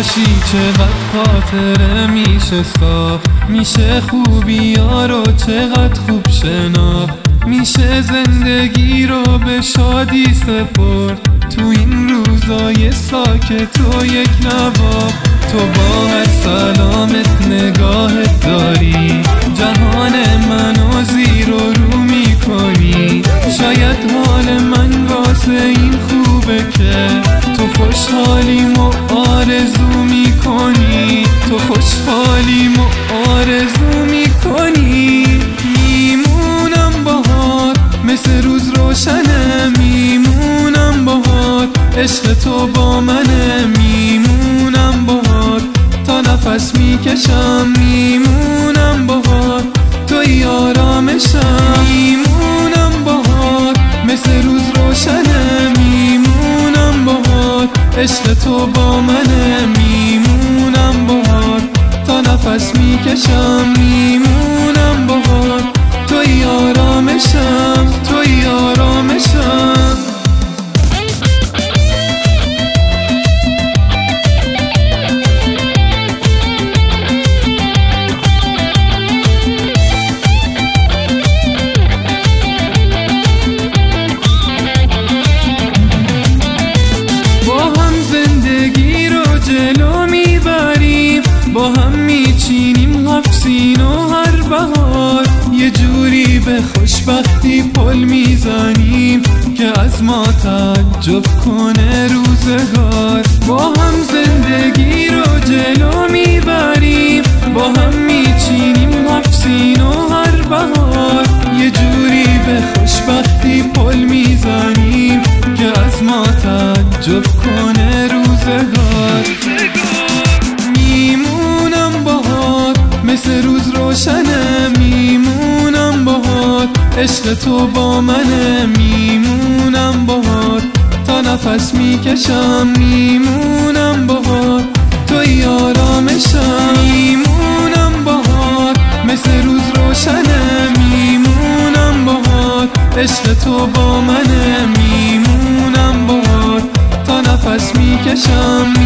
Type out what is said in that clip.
باشی چقدر خاطره میشه ساخت، میشه خوبیا رو چقدر خوب شناخت، میشه زندگی رو به شادی سپرد تو این روزای ساکت و یک نواخت. تو با هر سلامت نگاهت داری جهان منو زیر و رو میکنی. شاید حال من واسه این خوبه که تو خوشحالیم و آرزو میکنی، تو خوشحالیم و آرزو میکنی. میمونم باهات مثل روز روشنه، میمونم باهات عشق تو با منه، میمونم باهات تا نفس میکشم، میمونم باهات توی آرامشم، میمونم باهات مثل روز روشنه، میمونم باهات عشق تو با منه، میمونم باهات تا نفس میکشم، میمونم باهات توی آرامشم، توی آرامشم. با هم میچینیم حفظین و هر بهار یه جوری به خوشبختی پل میزنیم که از ما تعجب کنه روزگار. با هم زندگی رو جلو میبریم، با هم میچینیم حفظین و هر بهار یه جوری به خوشبختی پل میزنیم که از ما تعجب کنه روزگار. میمونم باهات مثل روز روشنه، میمونم باهات عشق تو با منه، میمونم باهات تا نفس میکشم، میمونم باهات توی آرامشم، میمونم باهات مثل روز روشنه، میمونم باهات عشق تو با منه، میمونم باهات تا نفس میکشم.